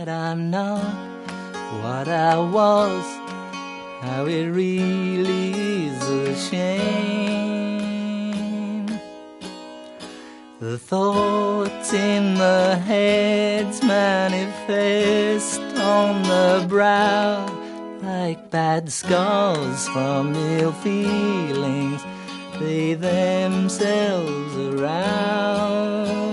that I'm not what I was, how it really is a shame. The thoughts in the heads manifest on the brow like bad scars from ill feelings they themselves around.